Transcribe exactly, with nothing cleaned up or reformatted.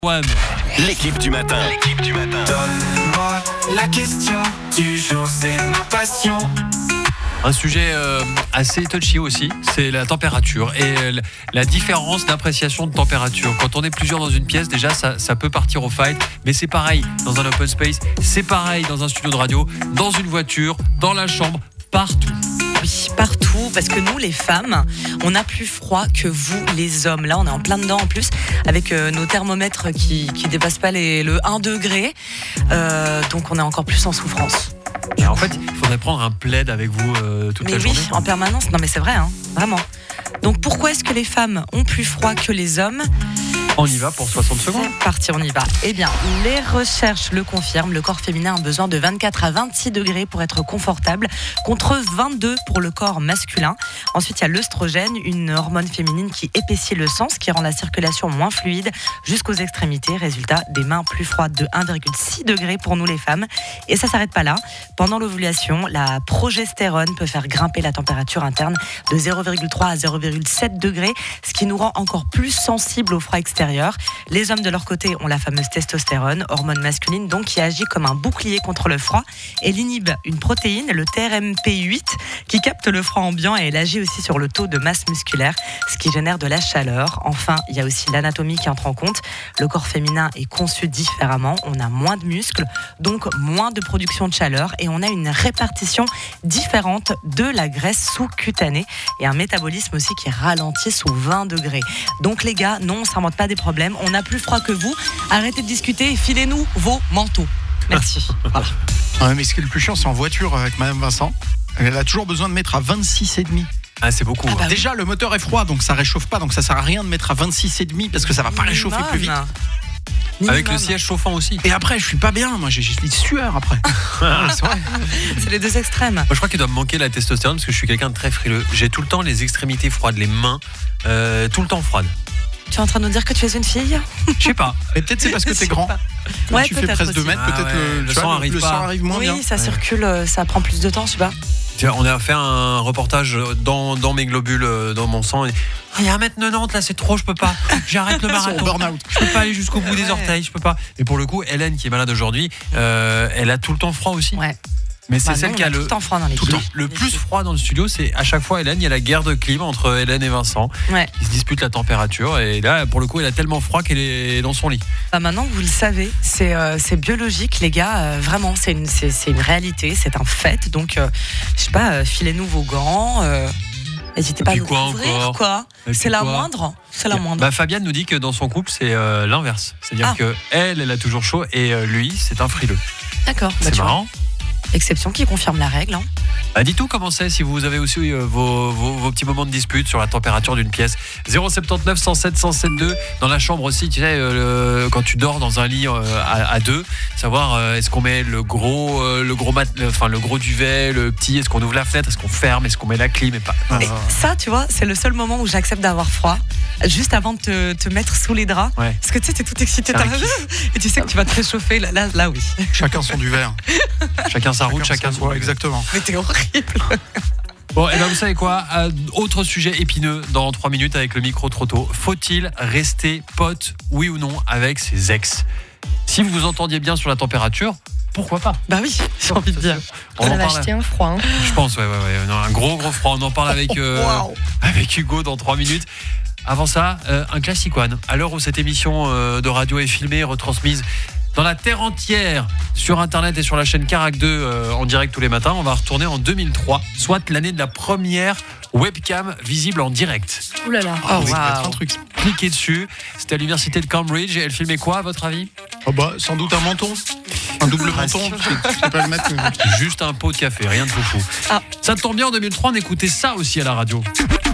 One. L'équipe du matin. L'équipe du matin. Donne-moi la question du jour, c'est ma passion. Un sujet euh, assez touchy aussi, c'est la température et euh, la différence d'appréciation de température. Quand on est plusieurs dans une pièce, déjà ça, ça peut partir au fight, mais c'est pareil dans un open space, c'est pareil dans un studio de radio, dans une voiture, dans la chambre, partout. Oui, partout, parce que nous, les femmes, on a plus froid que vous, les hommes. Là, on est en plein dedans en plus, avec euh, nos thermomètres qui qui dépassent pas les, le un degré. Euh, donc, on est encore plus en souffrance. Et en fait, il faudrait prendre un plaid avec vous euh, toute mais la oui, journée. en permanence. Non, mais c'est vrai, hein, vraiment. Donc, pourquoi est-ce que les femmes ont plus froid que les hommes ? On y va pour soixante secondes. C'est parti, on y va. Eh bien, les recherches le confirment. Le corps féminin a besoin de vingt-quatre à vingt-six degrés pour être confortable, contre vingt-deux pour le corps masculin. Ensuite, il y a l'œstrogène, une hormone féminine qui épaissit le sang, ce qui rend la circulation moins fluide jusqu'aux extrémités. Résultat, des mains plus froides de un virgule six degrés pour nous les femmes. Et ça s'arrête pas là. Pendant l'ovulation, la progestérone peut faire grimper la température interne de zéro virgule trois à zéro virgule sept degrés, ce qui nous rend encore plus sensibles au froid extérieur. Les hommes de leur côté ont la fameuse testostérone, hormone masculine donc qui agit comme un bouclier contre le froid. Elle inhibe une protéine, le T R M P huit, qui capte le froid ambiant et elle agit aussi sur le taux de masse musculaire, ce qui génère de la chaleur. Enfin, il y a aussi l'anatomie qui entre en compte. Le corps féminin est conçu différemment. On a moins de muscles, donc moins de production de chaleur et on a une répartition différente de la graisse sous-cutanée et un métabolisme aussi qui ralentit sous vingt degrés. Donc les gars, non, on ne s'invente pas des problèmes. On a plus froid que vous. Arrêtez de discuter et filez-nous vos manteaux. Merci. Voilà. Ouais, mais ce qui est le plus chiant, c'est en voiture avec Madame Vincent. Elle a toujours besoin de mettre à vingt-six virgule cinq. Ah, c'est beaucoup. Ah bah hein. oui. Déjà, le moteur est froid, donc ça réchauffe pas, donc ça sert à rien de mettre à vingt-six virgule cinq parce que ça va pas réchauffer plus vite. Minimum. Avec le siège chauffant aussi. Et après, je suis pas bien. Moi, j'ai juste des sueurs après. C'est vrai. C'est les deux extrêmes. Moi, je crois qu'il doit me manquer la testostérone parce que je suis quelqu'un de très frileux. J'ai tout le temps les extrémités froides, les mains, euh, tout le temps froides. Tu es en train de nous dire que tu es une fille ? Je sais pas. Et peut-être c'est parce que Je t'es sais grand. pas. Quand Ouais, tu fais peut-être presque deux aussi. mètres, Ah peut-être ouais, le, le tu sang vois, arrive le pas. sang arrive moins Oui, bien. ça circule, euh, ça prend plus de temps, je sais pas. Tu vois, on a fait un reportage dans, dans mes globules, euh, dans mon sang. Et, ah, il y a un mètre quatre-vingt-dix là, c'est trop, je peux pas. J'arrête le Sur marathon. burn-out. Je peux pas aller jusqu'au bout des Ouais. orteils, je peux pas. Et pour le coup, Hélène, qui est malade aujourd'hui, euh, elle a tout le temps froid aussi. Ouais. Mais c'est Bah celle non, qui on a tout le, le temps froid dans les tout le, filles. le Les plus filles. froid dans le studio. C'est à chaque fois, Hélène, il y a la guerre de clim entre Hélène et Vincent. Ouais. Ils se disputent la température. Et là, pour le coup, elle a tellement froid qu'elle est dans son lit. Bah maintenant que vous le savez, c'est euh, c'est biologique, les gars. euh, vraiment, c'est une c'est c'est une réalité, c'est un fait. Donc, euh, je sais pas, euh, filez-nous vos gants. euh, N'hésitez pas à puis nous quoi couvrir, encore quoi. Et C'est puis la quoi moindre. C'est la moindre. Bah, Fabienne nous dit que dans son couple, c'est euh, l'inverse. C'est-à-dire Ah. que elle, elle a toujours chaud et euh, lui, c'est un frileux. D'accord. Bah, C'est tu vois. marrant. Exception qui confirme la règle. Hein. Bah, dites-nous comment c'est si vous avez aussi euh, vos, vos, vos petits moments de dispute sur la température d'une pièce. zéro sept neuf, cent sept, cent sept deux. Dans la chambre aussi, tu sais, euh, le- quand tu dors dans un lit euh, à, à deux, savoir euh, est-ce qu'on met le gros, euh, le gros mat, le- enfin le gros duvet, le petit, est-ce qu'on ouvre la fenêtre, est-ce qu'on ferme, est-ce qu'on met la clim et pas. Et ça, tu vois, c'est le seul moment où j'accepte d'avoir froid, juste avant de te, te mettre sous les draps. Ouais. Parce que tu sais, t'es tout excité. C'est un t'as- Et tu sais que tu vas te réchauffer. Là, là, là oui. Chacun son duvet. Chacun sa route, chacun son son. voie, exactement. Mais t'es horrible. Bon, et ben vous savez quoi, euh, autre sujet épineux dans trois minutes avec le micro trop tôt. Faut-il rester pote, oui ou non, avec ses ex ? Si vous vous entendiez bien sur la température, pourquoi pas ? Bah oui, j'ai envie de dire. On en parle. acheté un froid. Hein. Je pense, ouais, ouais, ouais. Non, un gros, gros froid. On en parle avec, euh, Waouh. avec Hugo dans trois minutes. Avant ça, euh, un classique one. À l'heure où cette émission euh, de radio est filmée et retransmise dans la terre entière sur Internet et sur la chaîne Carac deux euh, en direct tous les matins, on va retourner en deux mille trois, soit l'année de la première webcam visible en direct. Ouh là là. Ah Oh, oui, ça peut waouh. être un truc. Cliquez dessus. C'était à l'université de Cambridge. Et elle filmait quoi, à votre avis ? Oh bah, sans doute un menton. Un double menton. Je sais- je sais pas le mettre. mais- Juste un pot de café, rien de foufou. Ah. Ça tombe bien, en deux mille trois, on écoutait ça aussi à la radio.